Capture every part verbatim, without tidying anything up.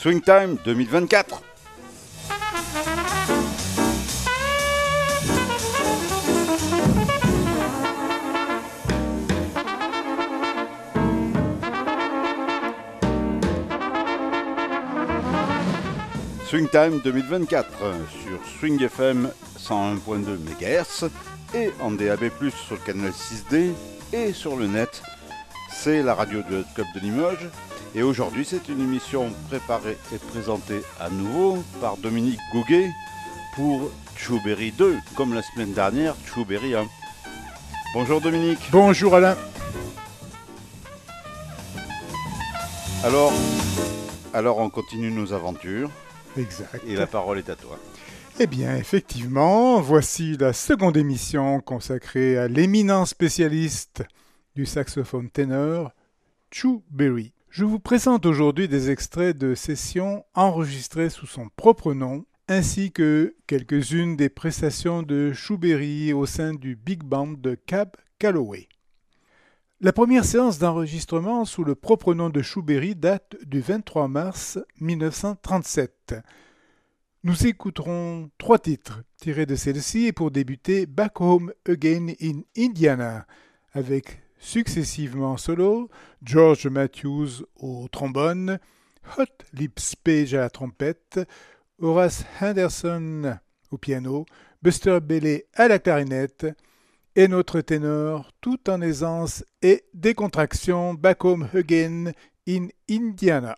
Swing Time deux mille vingt-quatre. Swing Time deux mille vingt-quatre sur Swing F M cent un virgule deux mégahertz et en D A B plus, sur le canal six D et sur le net. C'est la radio de Club de Limoges. Et aujourd'hui, c'est une émission préparée et présentée à nouveau par Dominique Gouguet pour Chewberry deux, comme la semaine dernière, Chewberry un. Bonjour Dominique. Bonjour Alain. Alors, alors on continue nos aventures. Exact. Et la parole est à toi. Eh bien, effectivement, voici la seconde émission consacrée à l'éminent spécialiste du saxophone ténor, Chewberry. Je vous présente aujourd'hui des extraits de sessions enregistrées sous son propre nom, ainsi que quelques-unes des prestations de Chewberry au sein du Big Band de Cab Calloway. La première séance d'enregistrement sous le propre nom de Chewberry date du vingt-trois mars mille neuf cent trente-sept. Nous écouterons trois titres tirés de celle-ci et pour débuter Back Home Again in Indiana, avec successivement en solo George Matthews au trombone, Hot Lips Page à la trompette, Horace Henderson au piano, Buster Bailey à la clarinette et notre ténor tout en aisance et décontraction Back Home Again in Indiana.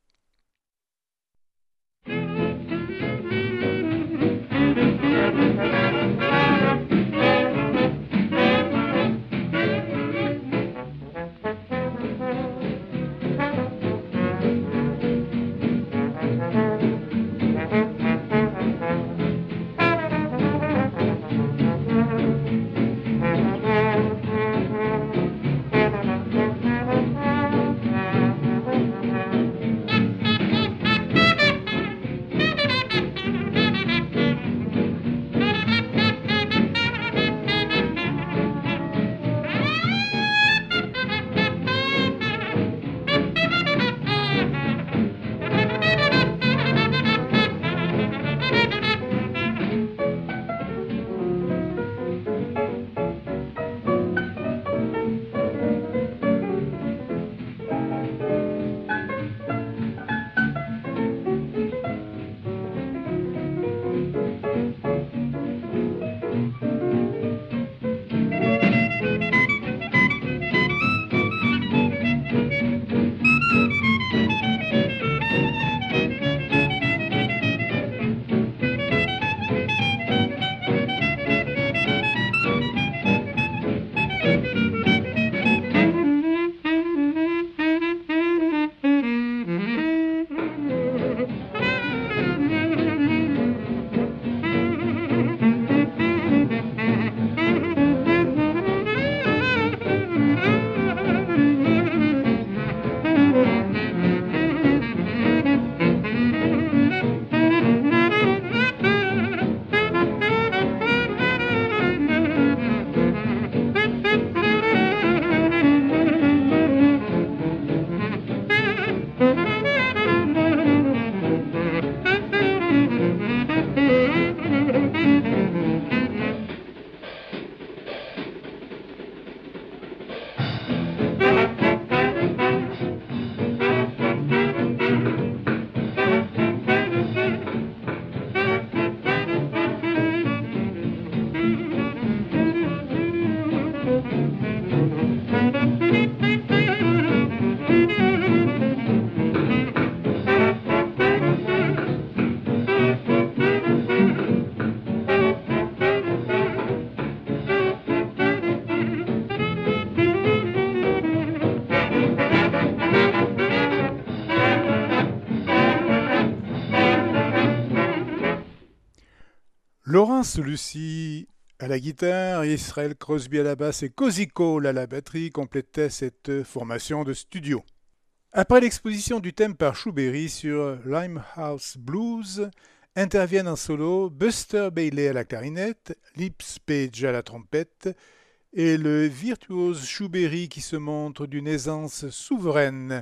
Laurence Lucie à la guitare, Israel Crosby à la basse et Cozy Cole à la batterie complétaient cette formation de studio. Après l'exposition du thème par Chewberry sur Limehouse Blues, interviennent en solo Buster Bailey à la clarinette, Lips Page à la trompette et le virtuose Chewberry qui se montre d'une aisance souveraine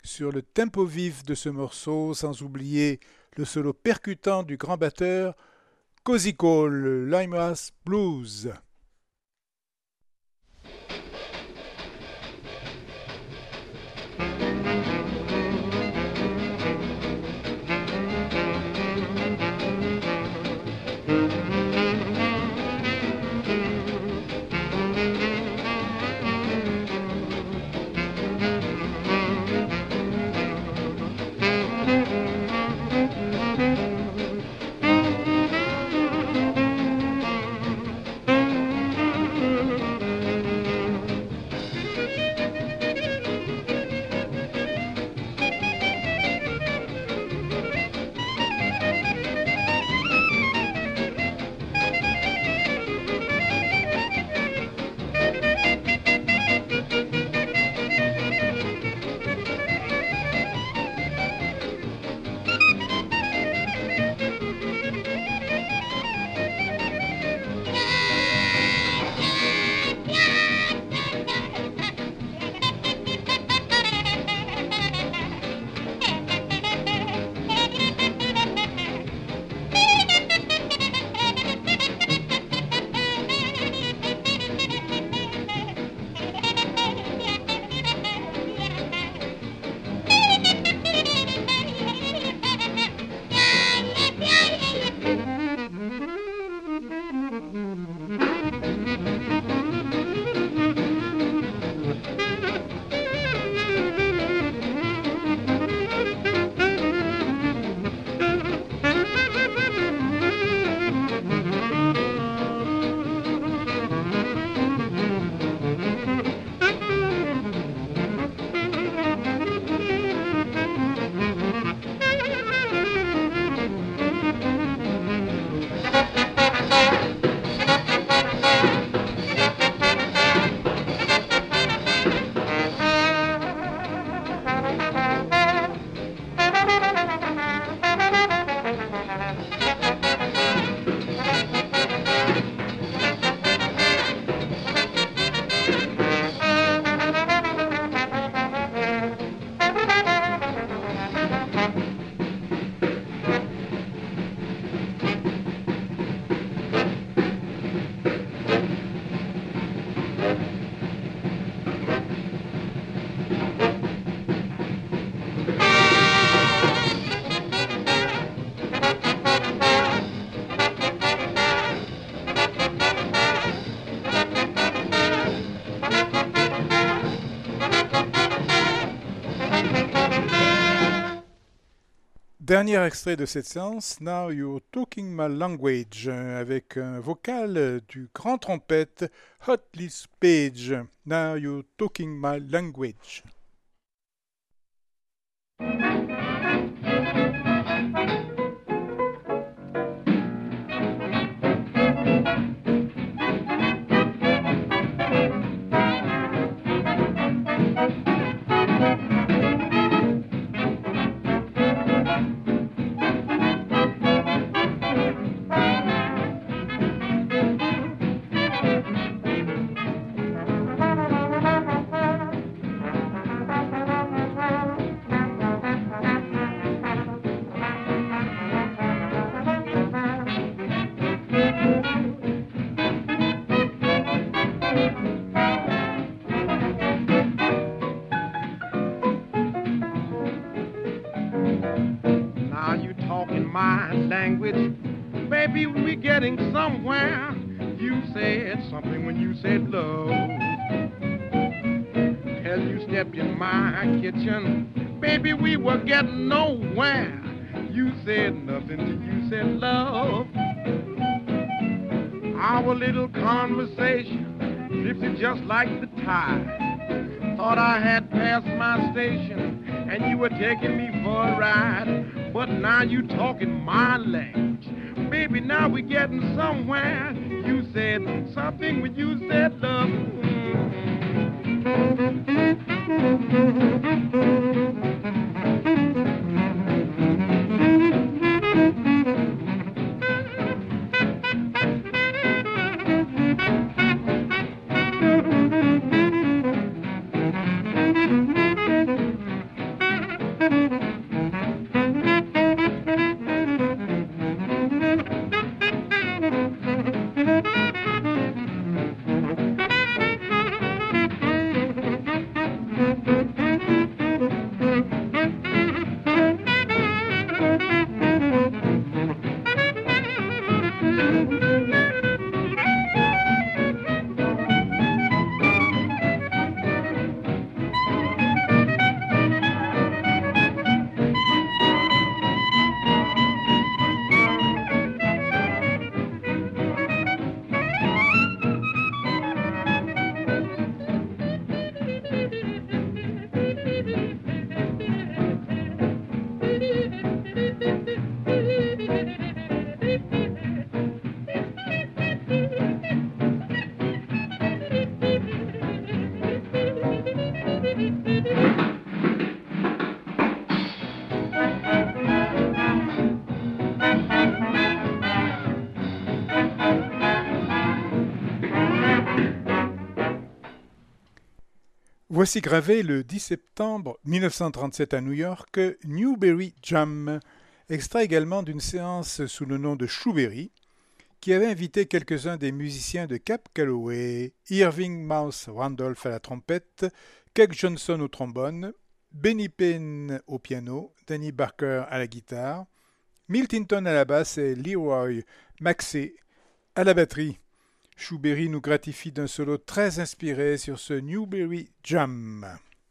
sur le tempo vif de ce morceau, sans oublier le solo percutant du grand batteur Cozy Cole, Limehouse Blues. Dernier extrait de cette séance, Now You're Talking My Language, avec un vocal du grand trompette Hotlis Page. Now You're Talking My Language. Baby, we getting somewhere. You said something when you said love. Till you stepped in my kitchen, baby, we were getting nowhere. You said nothing till you said love. Our little conversation drifted just like the tide. Thought I had passed my station and you were taking me for a ride. But now you talking my language. Baby, now we getting somewhere. You said something when you said love. Voici gravé le dix septembre mille neuf cent trente-sept à New York, Newberry Jam, extrait également d'une séance sous le nom de Shoeberry, qui avait invité quelques-uns des musiciens de Cab Calloway, Irving Mouse Randolph à la trompette, Keck Johnson au trombone, Benny Payne au piano, Danny Barker à la guitare, Milt Hinton à la basse et Leroy Maxey à la batterie. Shoeberry nous gratifie d'un solo très inspiré sur ce Newberry Jam.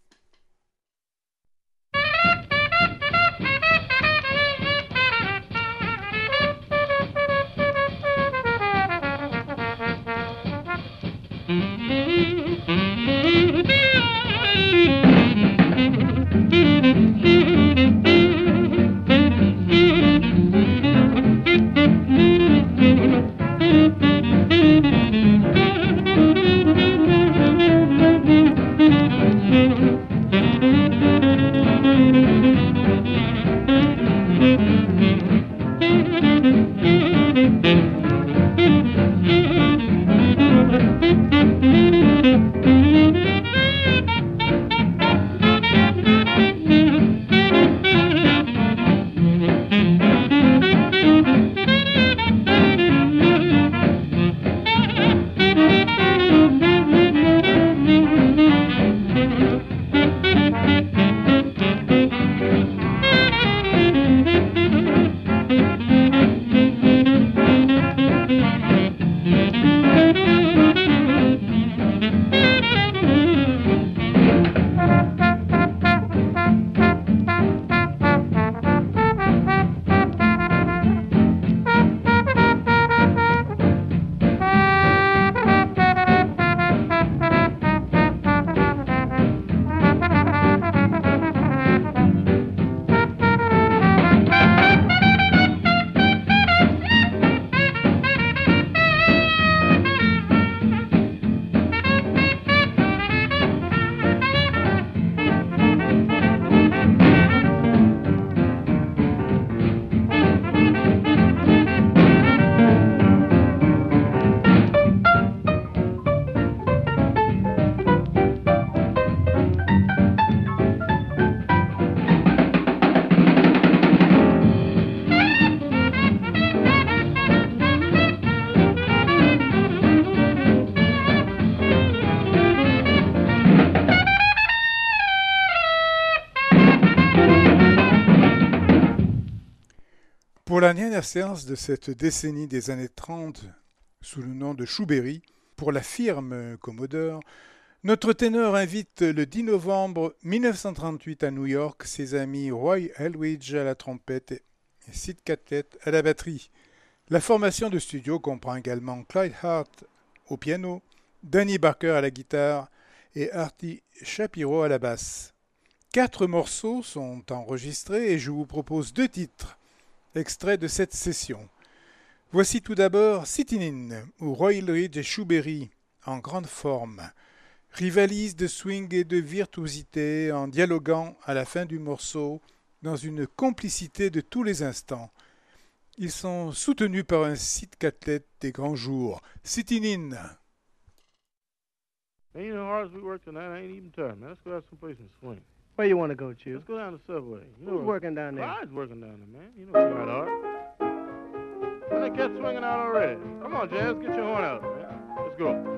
Pour la dernière séance de cette décennie des années trente, sous le nom de Shoeberry, pour la firme Commodore, notre ténor invite le dix novembre mille neuf cent trente-huit à New York ses amis Roy Eldridge à la trompette et Sid Catlett à la batterie. La formation de studio comprend également Clyde Hart au piano, Danny Barker à la guitare et Artie Shapiro à la basse. Quatre morceaux sont enregistrés et je vous propose deux titres, extraits de cette session. Voici tout d'abord Sittin' In, où Roy Eldridge et Shoeberry, en grande forme, rivalisent de swing et de virtuosité en dialoguant à la fin du morceau dans une complicité de tous les instants. Ils sont soutenus par un Sid Catlett des grands jours. Sittin' In. Ain't you know, hard as we work tonight, I ain't even tired, man. Let's go out someplace and swing. Where you want to go, Chew? Let's go down the subway. You know, Who's working down there? Clyde's working down there, man. You know Clyde Hart. Well, they catch swinging out already. Come on, Jazz, get your horn out, man. Let's go.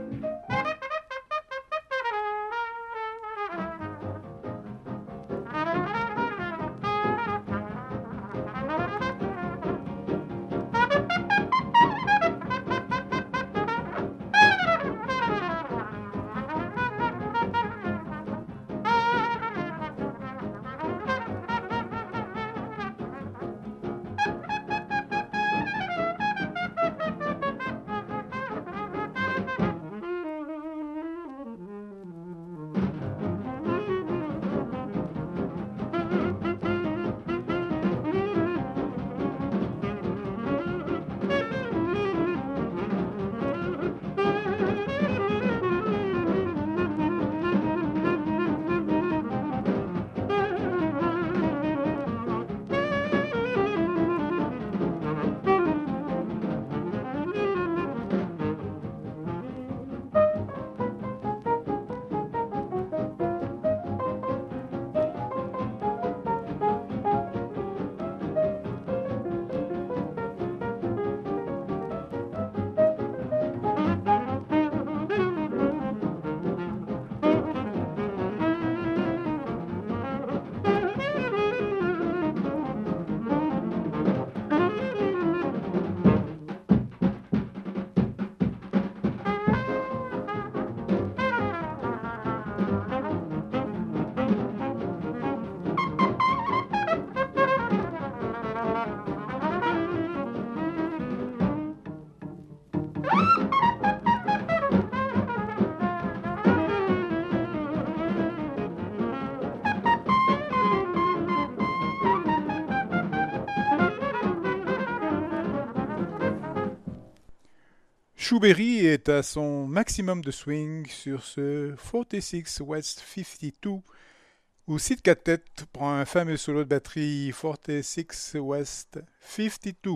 Chou Berry est à son maximum de swing sur ce quarante-six West cinquante-deux où Sid Catet prend un fameux solo de batterie quarante-six West cinquante-deux.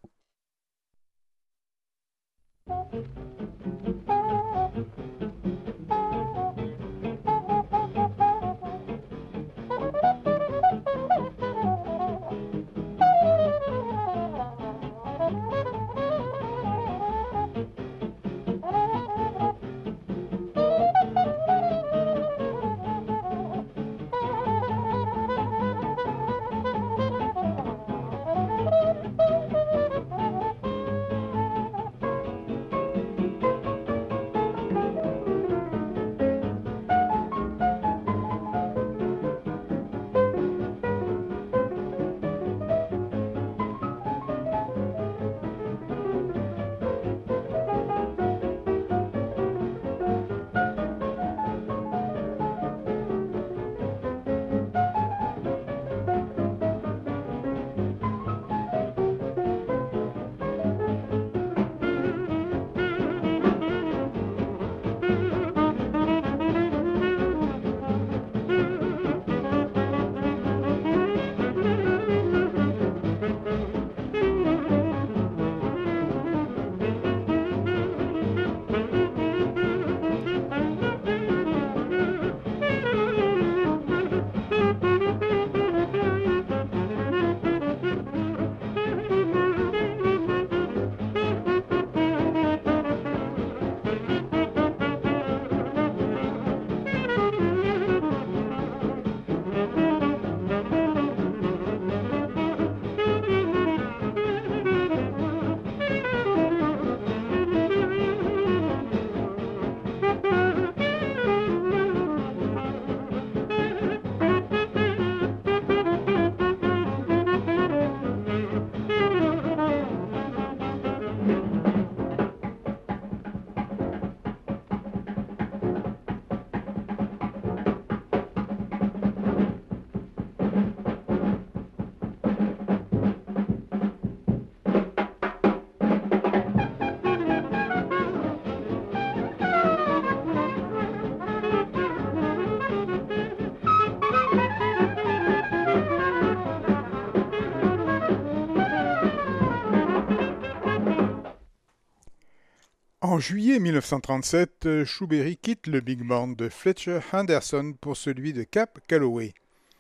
En juillet mille neuf cent trente-sept, Chou Berry quitte le big band de Fletcher Henderson pour celui de Cab Calloway.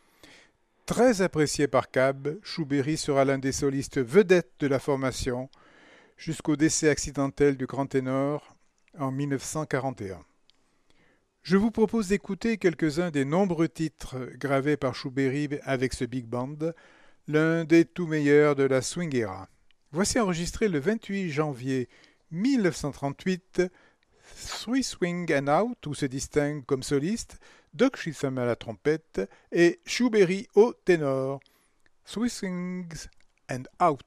Très apprécié par Cab, Chou Berry sera l'un des solistes vedettes de la formation jusqu'au décès accidentel du grand ténor en mille neuf cent quarante et un. Je vous propose d'écouter quelques-uns des nombreux titres gravés par Chou Berry avec ce big band, l'un des tout meilleurs de la swing era. Voici enregistré le vingt-huit janvier mille neuf cent trente-huit, Three Swing and Out, où se distingue comme soliste Doc Cheatham à la trompette et Chou Berry au ténor. Three Swings and Out.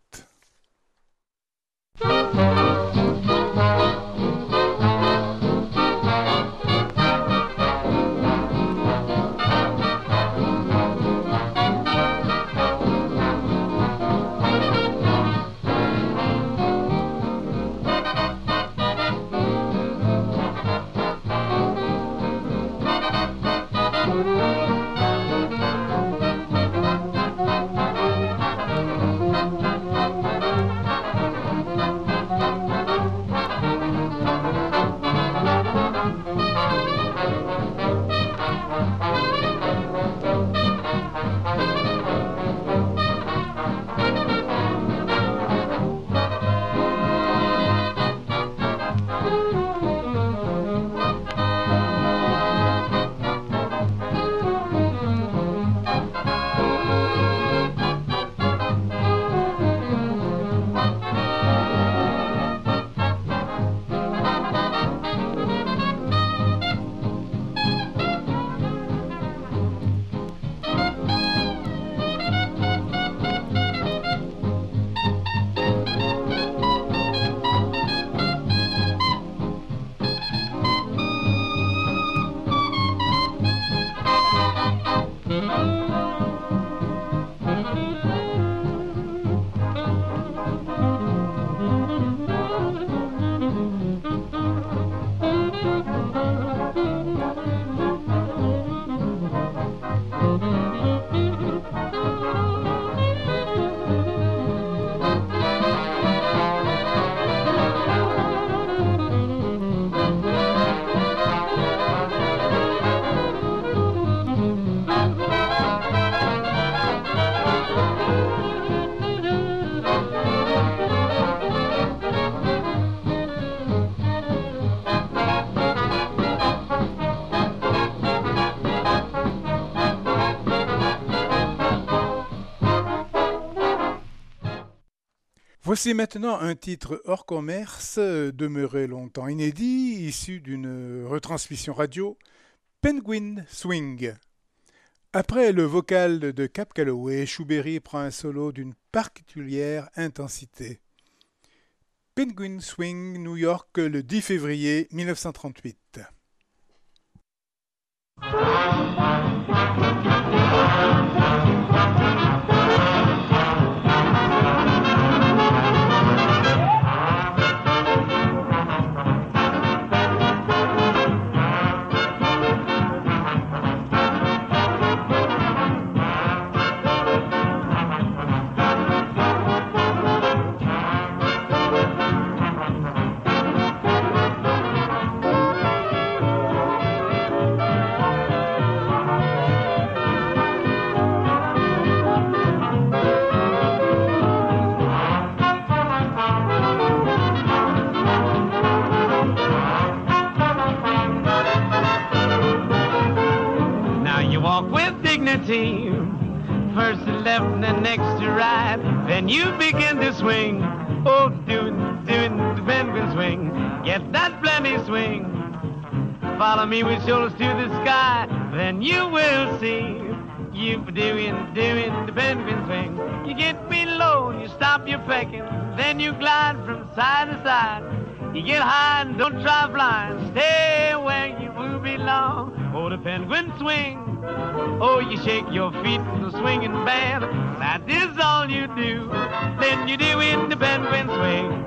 Voici maintenant un titre hors commerce, demeuré longtemps inédit, issu d'une retransmission radio, Penguin Swing. Après le vocal de Cab Calloway, Chou Berry prend un solo d'une particulière intensité. Penguin Swing, New York, le dix février mille neuf cent trente-huit. First to left and then next to right, then you begin to swing. Oh, doing, doing the penguin swing. Get that plenty swing. Follow me with shoulders to the sky, then you will see. You doing, doing the penguin swing. You get below, you stop your pecking, then you glide from side to side. You get high and don't try flying, stay where you will belong. Oh, the penguin swing. Oh, you shake your feet in the swinging band. That is all you do. Then you do in the penguin swing.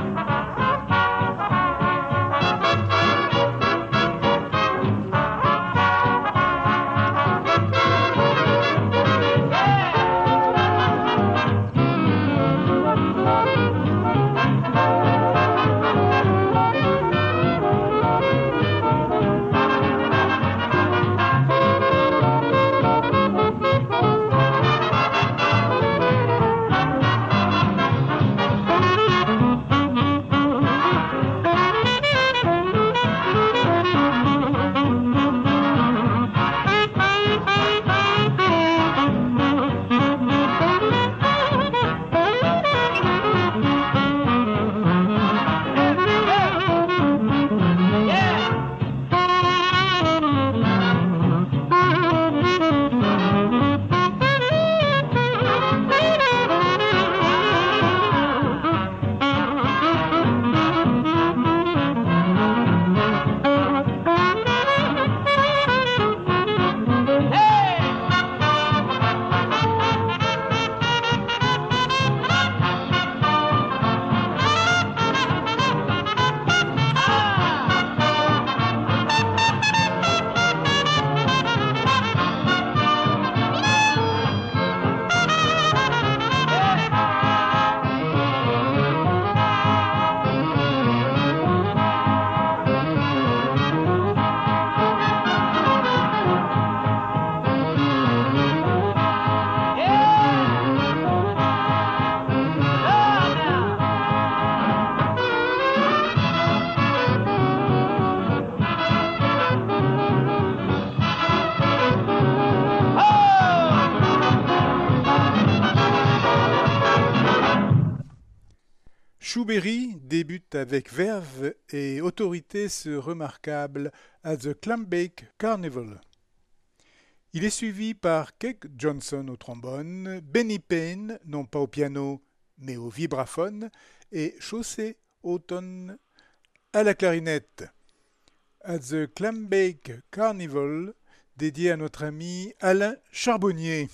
Chou Berry débute avec verve et autorité ce remarquable à The Clambake Carnival. Il est suivi par Keck Johnson au trombone, Benny Payne, non pas au piano mais au vibraphone, et Chauncey Houghton à la clarinette. À The Clambake Carnival, dédié à notre ami Alain Charbonnier.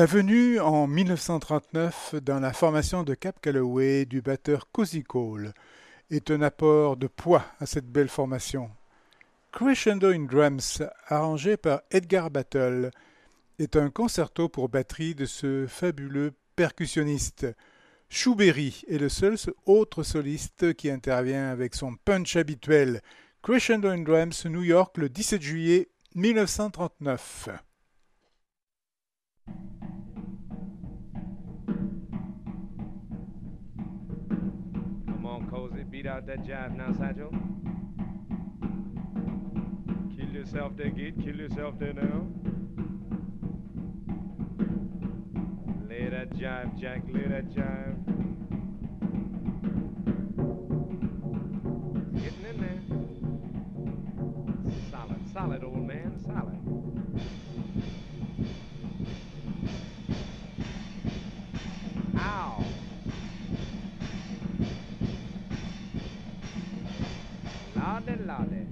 La venue en mille neuf cent trente-neuf dans la formation de Cab Calloway du batteur Cozy Cole est un apport de poids à cette belle formation. Crescendo in Drums, arrangé par Edgar Battle, est un concerto pour batterie de ce fabuleux percussionniste. Chu Berry est le seul autre soliste qui intervient avec son punch habituel. Crescendo in Drums, New York, le dix-sept juillet mille neuf cent trente-neuf. Come on, Cozy, beat out that jive now, Satchel. Kill yourself there, Git, kill yourself there now. Lay that jive, Jack, lay that jive. Getting in there. Solid, solid, old man, solid. Ow. Lordy, lordy.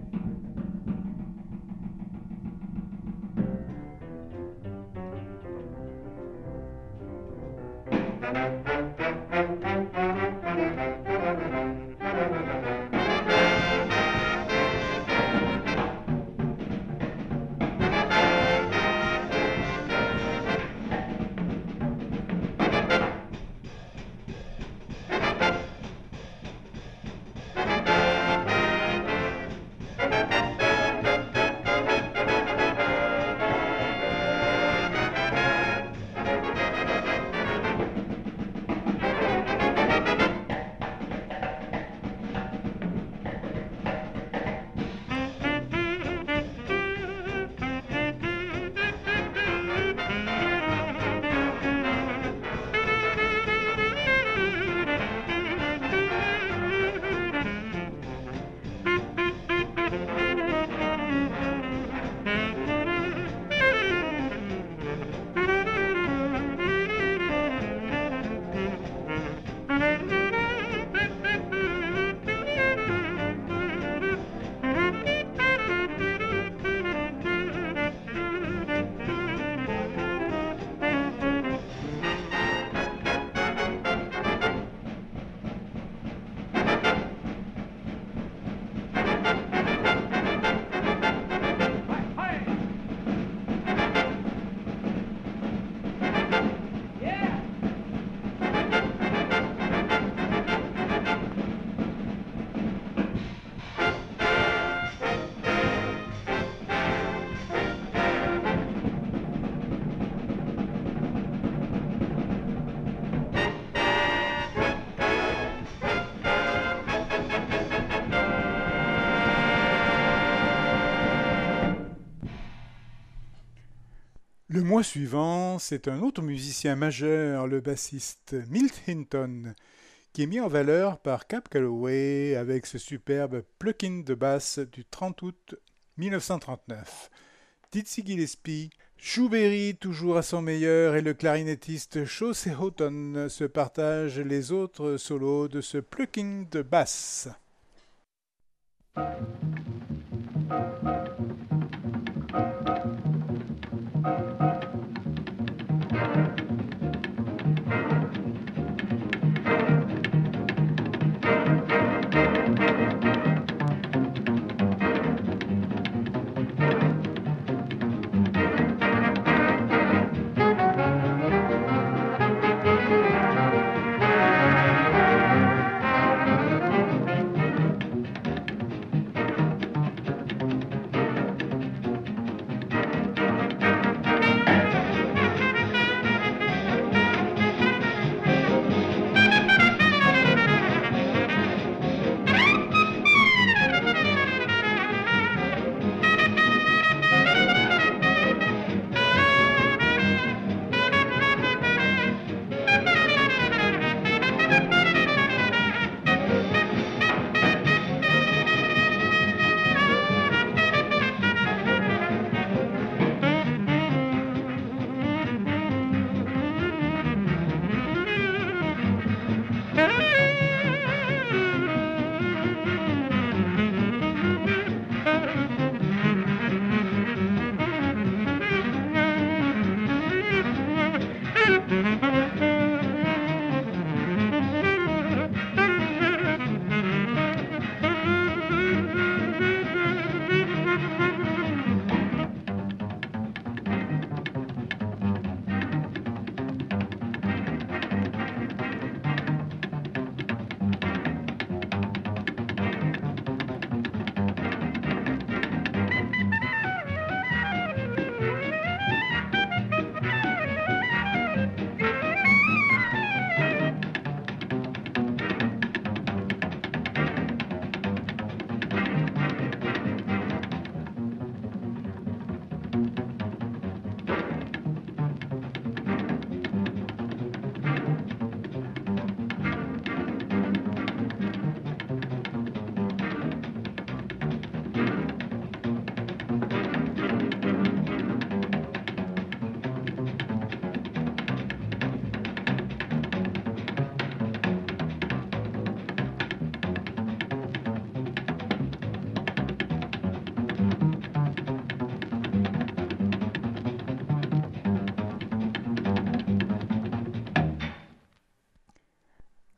Le mois suivant, c'est un autre musicien majeur, le bassiste Milt Hinton, qui est mis en valeur par Cab Calloway avec ce superbe plucking de basse du trente août mille neuf cent trente-neuf. Dizzy Gillespie, Chu Berry toujours à son meilleur et le clarinettiste Chauncey Houghton se partagent les autres solos de ce plucking de basse.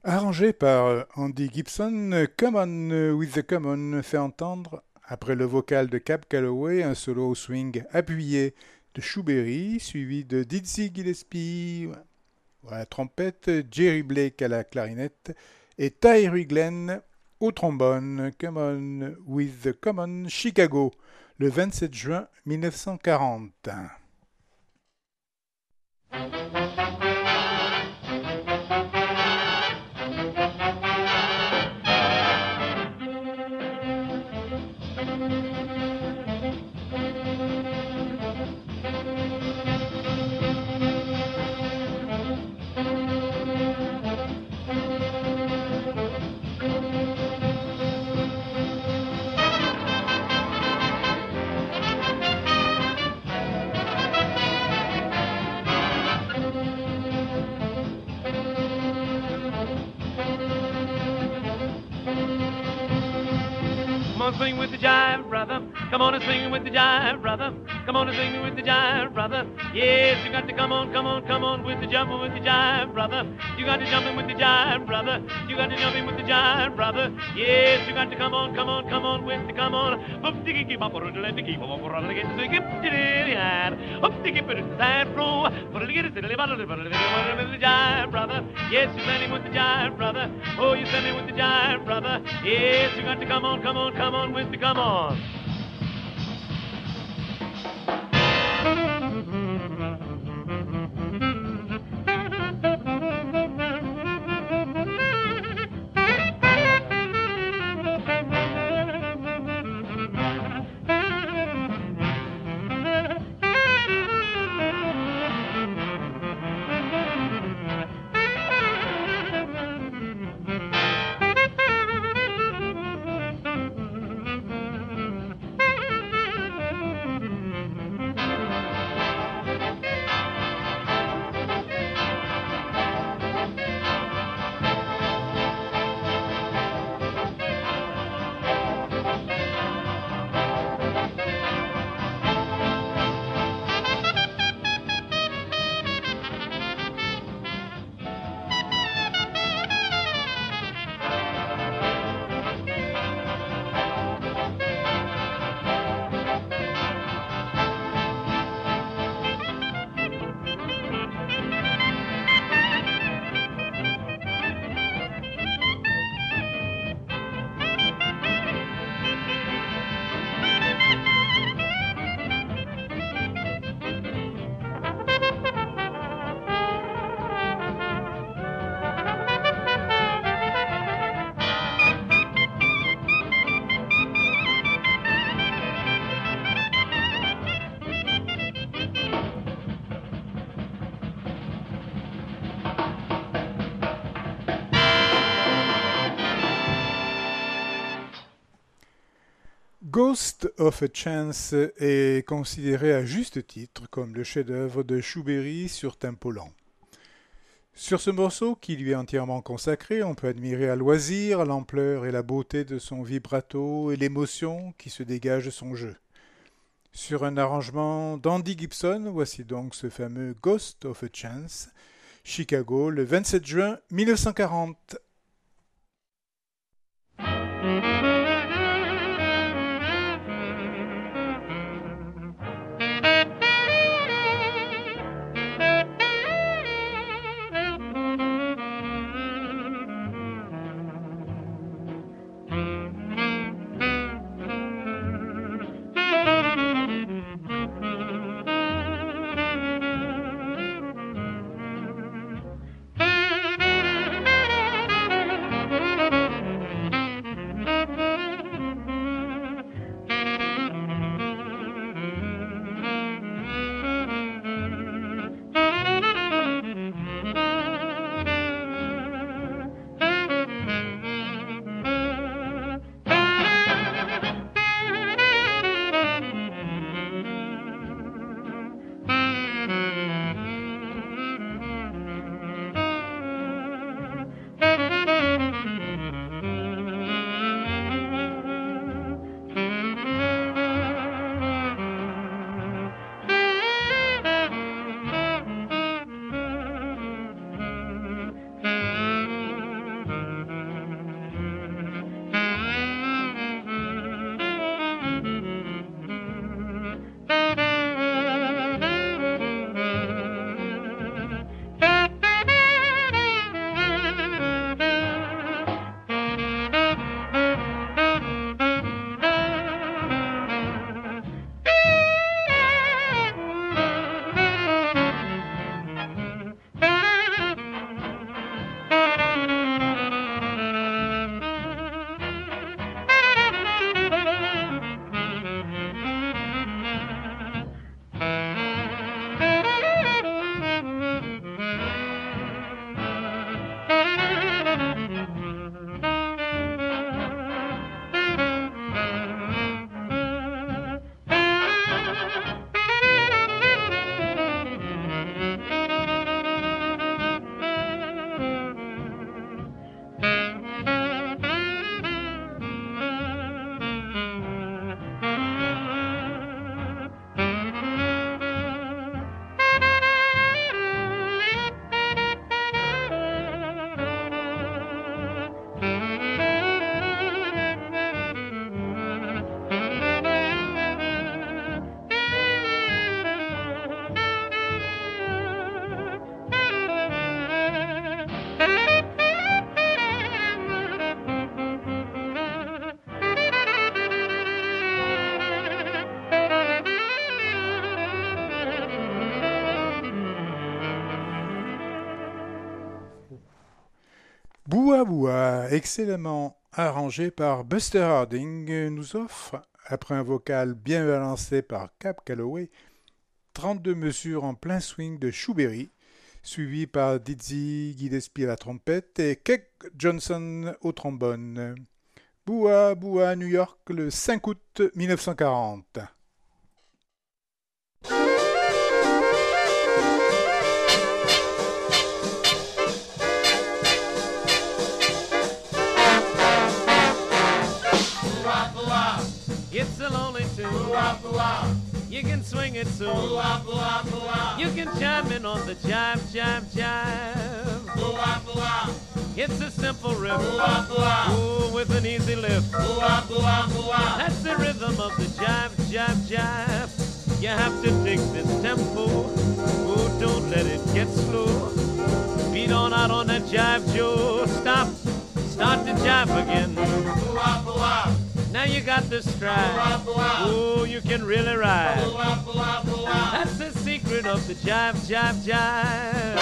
Arrangé par Andy Gibson, Come On With The Common fait entendre, après le vocal de Cab Calloway, un solo swing appuyé de Shoeberry, suivi de Dizzy Gillespie à la trompette, Jerry Blake à la clarinette et Tyree Glenn au trombone. Come On With The Common, Chicago, le vingt-sept juin mille neuf cent quarante. Swing with the jive, brother. Come on and swing with the jive, brother. Come on and swing with the jive, brother. Yes, you got to come on, come on, come on with the jumping with the jive, brother. You got to jumping with the jive, brother. You got to jumping with the jive, brother. Yes, you got to come on, come on, come on with the come on. Up the keep up or let the keep up or let the swing up to the yard. Up the keep it the side floor. For the get it to the bottle of the jive, brother. Yes, you're standing with the jive, brother. Oh, you're standing with the jive, brother. Yes, you got to come on, come on, come on with the come on. Ghost of a Chance est considéré à juste titre comme le chef-d'œuvre de Shoeberry sur tempo lent. Sur ce morceau, qui lui est entièrement consacré, on peut admirer à loisir l'ampleur et la beauté de son vibrato et l'émotion qui se dégage de son jeu. Sur un arrangement d'Andy Gibson, voici donc ce fameux Ghost of a Chance, Chicago, le vingt-sept juin mille neuf cent quarante. Boua Boua, excellemment arrangé par Buster Harding, nous offre, après un vocal bien balancé par Cab Calloway, trente-deux mesures en plein swing de Chou Berry, suivi par Dizzy Gillespie à la trompette et Keck Johnson au trombone. Boua Boua, New York, le cinq août mille neuf cent quarante. It's a lonely tune. Boo-wah, boo-wah. You can swing it soon. Boo-wah, boo-wah, boo-wah. You can chime in on the jive, jive, jive. Boo-wah, boo-wah. It's a simple riff. Boo-wah, boo-wah. Ooh, with an easy lift. Boo-wah, boo-wah, boo-wah. That's the rhythm of the jive, jive, jive. You have to dig this tempo. Ooh, don't let it get slow. Beat on out on that jive, Joe. Stop. Start the jive again. Boo-wah, boo-wah. Now you got the stride. Oh, you can really ride. That's the secret of the jive, jive, jive.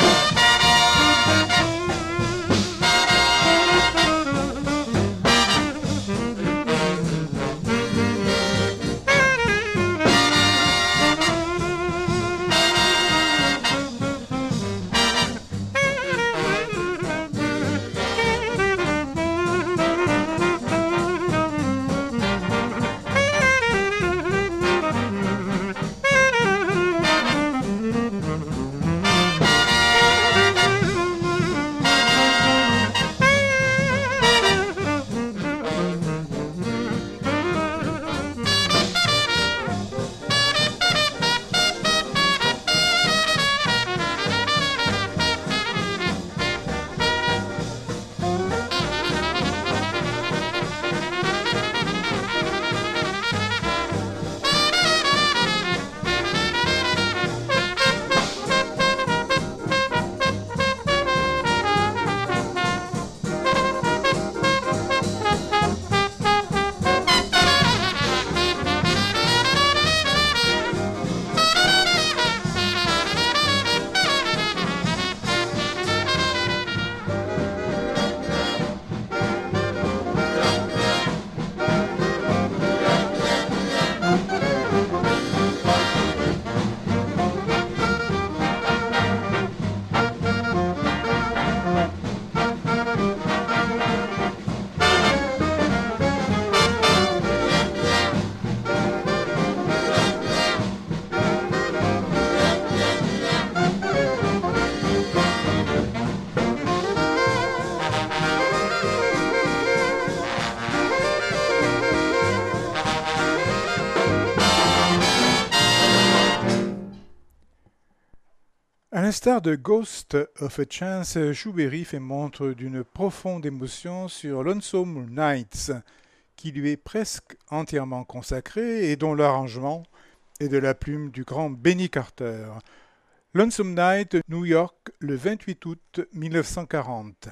À l'instar de Ghost of a Chance, Chou Berry fait montre d'une profonde émotion sur Lonesome Nights, qui lui est presque entièrement consacré et dont l'arrangement est de la plume du grand Benny Carter. Lonesome Night, New York, le vingt-huit août mille neuf cent quarante.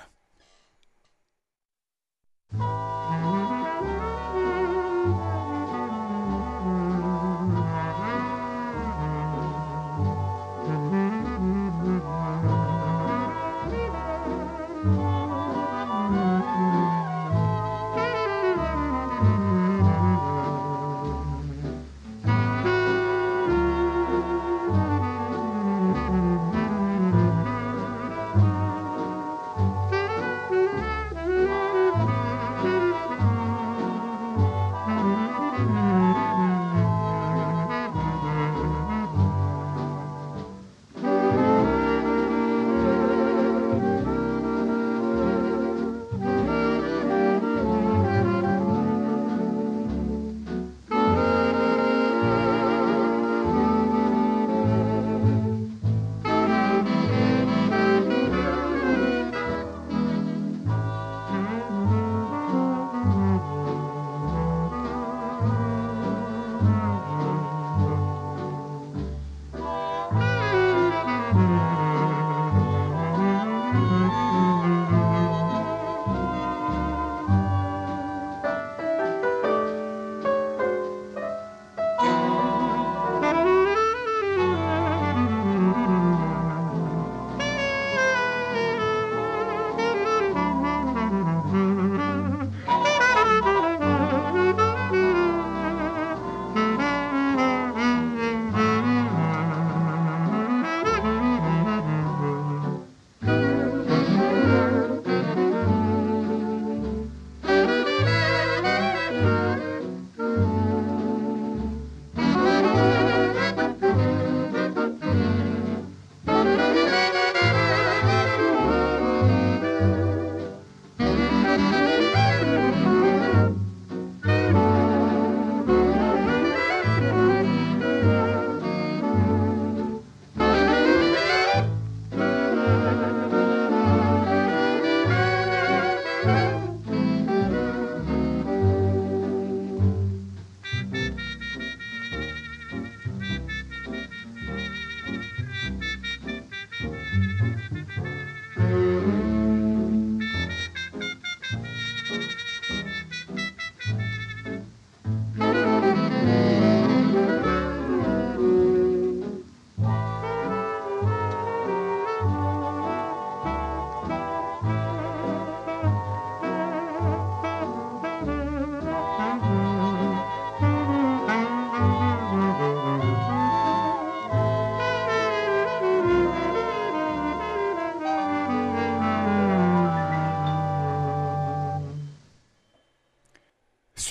Thank you.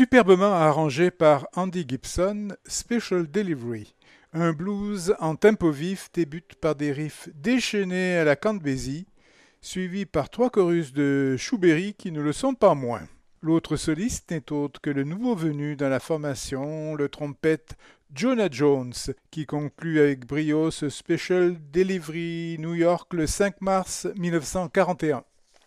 Superbement arrangé par Andy Gibson, Special Delivery. Un blues en tempo vif débute par des riffs déchaînés à la Count Basie, suivi par trois chorus de Chu Berry qui ne le sont pas moins. L'autre soliste n'est autre que le nouveau venu dans la formation, le trompette Jonah Jones, qui conclut avec brio ce Special Delivery New York le cinq mars mille neuf cent quarante et un.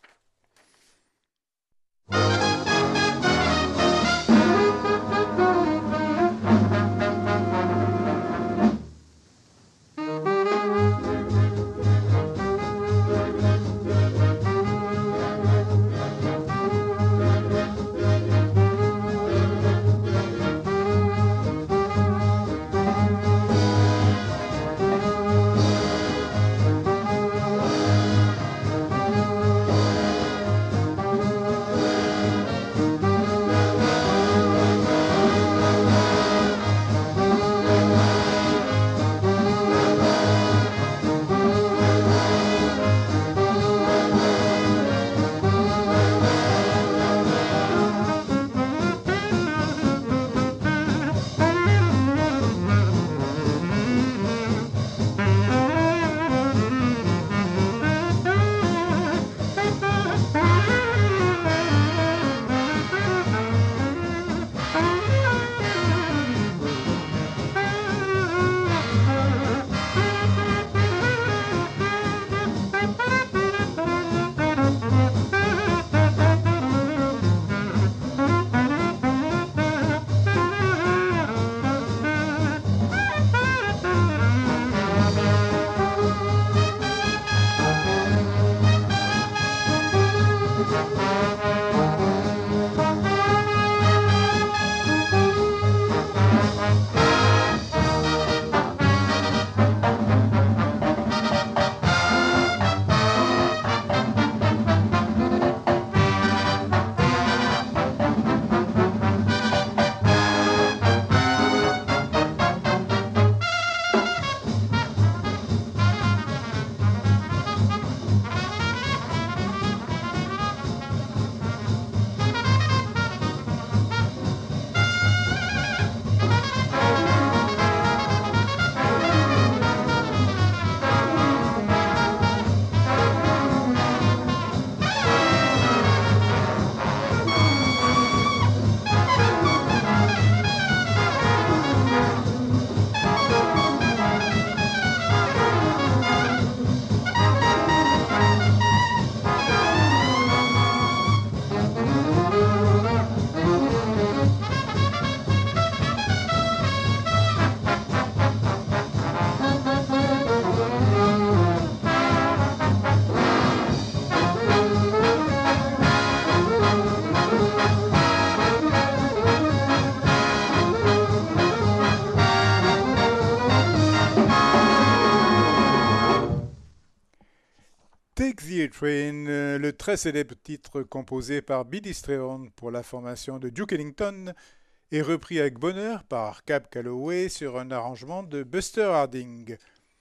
Take the A-Train, le très célèbre titre composé par Billy Strayhorn pour la formation de Duke Ellington, est repris avec bonheur par Cab Calloway sur un arrangement de Buster Harding.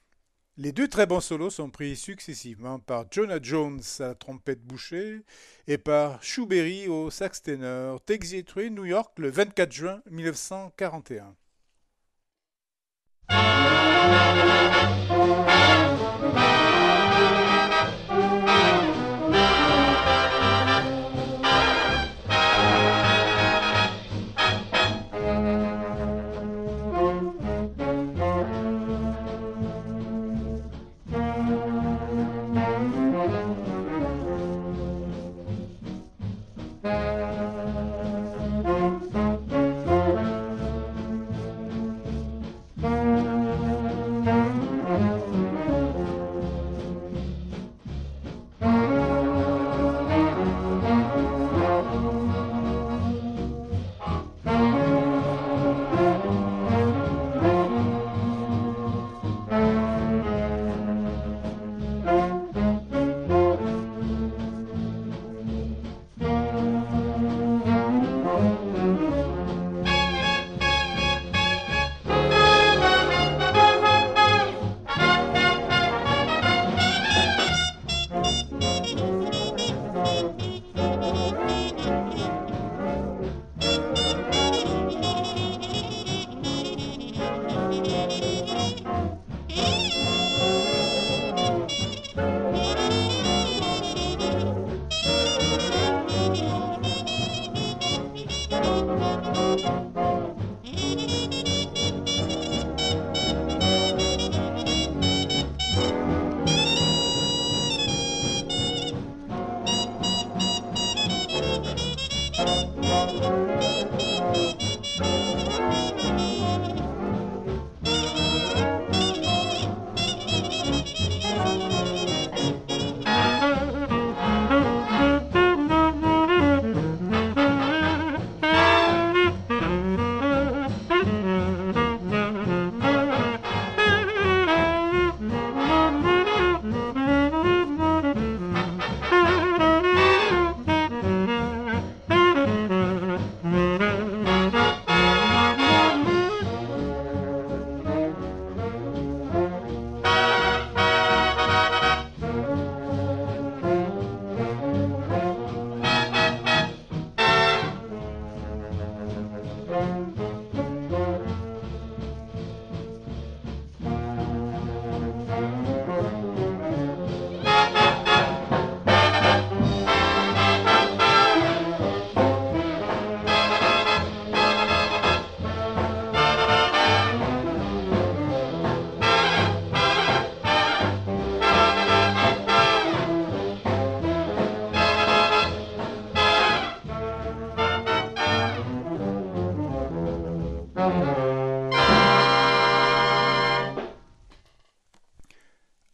Les deux très bons solos sont pris successivement par Jonah Jones à la trompette bouchée et par Chu Berry au sax ténor. Take the A-Train, New York, le vingt-quatre juin mille neuf cent quarante et un.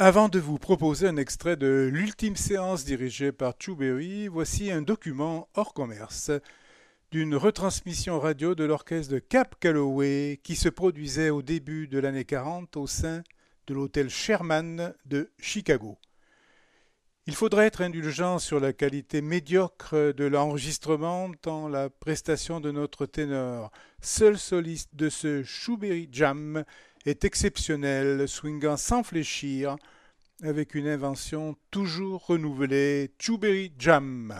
Avant de vous proposer un extrait de l'ultime séance dirigée par Chu Berry, voici un document hors commerce d'une retransmission radio de l'orchestre de Cab Calloway qui se produisait au début de l'année quarante au sein de l'hôtel Sherman de Chicago. Il faudrait être indulgent sur la qualité médiocre de l'enregistrement tant la prestation de notre ténor, seul soliste de ce Chu Berry Jam, est exceptionnelle, swingant sans fléchir, avec une invention toujours renouvelée, Chu Berry Jam.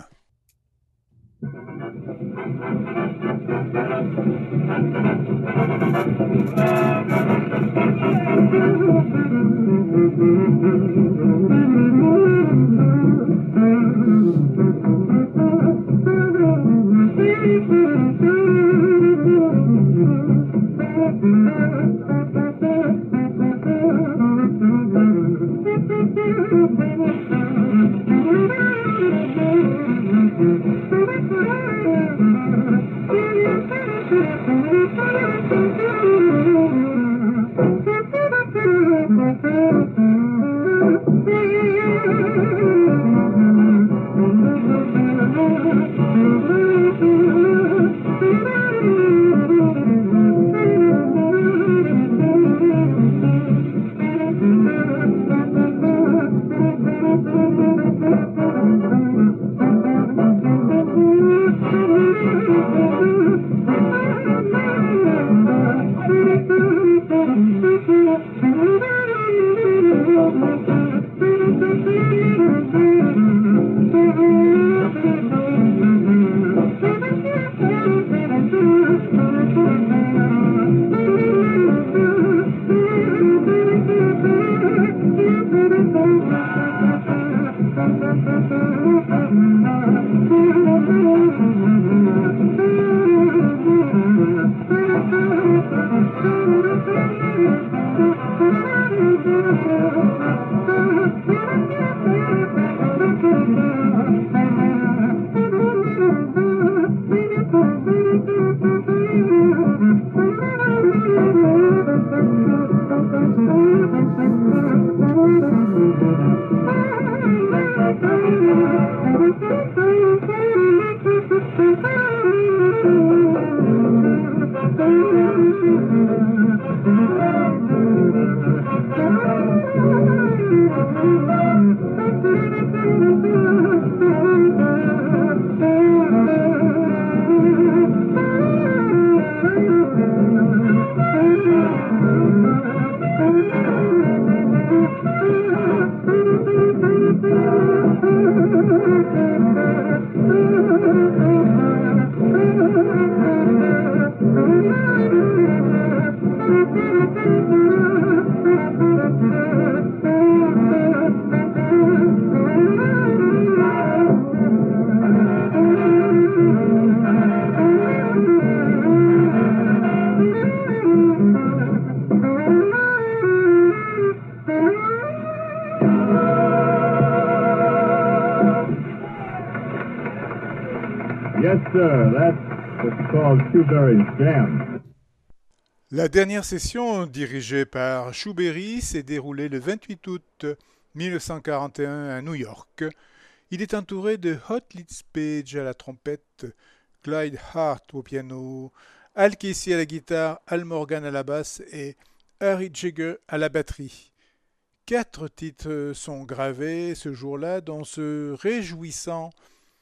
La dernière session, dirigée par Chu Berry, s'est déroulée le vingt-huit août mille neuf cent quarante et un à New York. Il est entouré de Hot Lips Page à la trompette, Clyde Hart au piano, Al Casey à la guitare, Al Morgan à la basse et Harry Jagger à la batterie. Quatre titres sont gravés ce jour-là dans ce réjouissant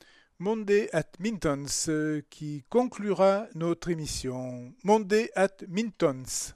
Monday at Minton's qui conclura notre émission. Monday at Minton's.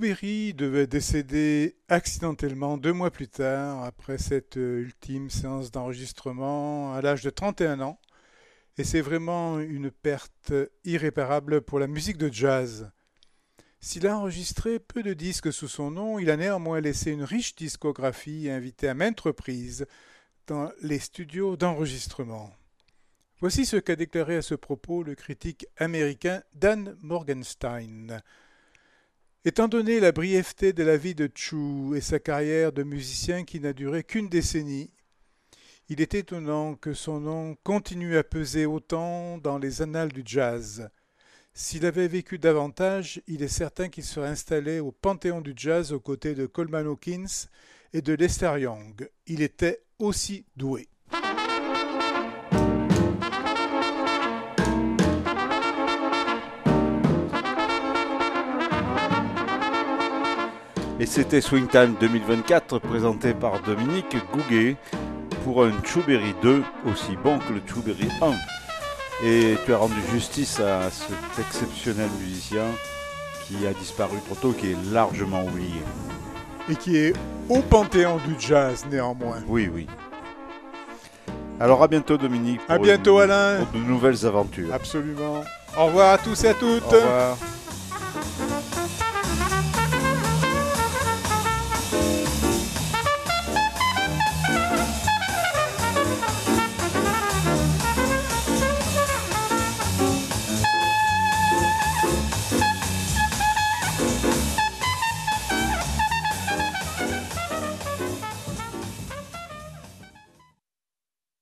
Berry devait décéder accidentellement deux mois plus tard, après cette ultime séance d'enregistrement, à l'âge de trente et un ans. Et c'est vraiment une perte irréparable pour la musique de jazz. S'il a enregistré peu de disques sous son nom, il a néanmoins laissé une riche discographie et invité à maintes reprises dans les studios d'enregistrement. Voici ce qu'a déclaré à ce propos le critique américain Dan Morgenstein. Étant donné la brièveté de la vie de Chu et sa carrière de musicien qui n'a duré qu'une décennie, il est étonnant que son nom continue à peser autant dans les annales du jazz. S'il avait vécu davantage, il est certain qu'il serait installé au panthéon du jazz aux côtés de Coleman Hawkins et de Lester Young. Il était aussi doué. Et c'était Swing Time deux mille vingt-quatre présenté par Dominique Gouguet pour un Chu Berry deux aussi bon que le Chu Berry un. Et tu as rendu justice à cet exceptionnel musicien qui a disparu trop tôt, qui est largement oublié. Et qui est au panthéon du jazz néanmoins. Oui, oui. Alors à bientôt Dominique. À bientôt une, Alain. Pour de nouvelles aventures. Absolument. Au revoir à tous et à toutes. Au revoir.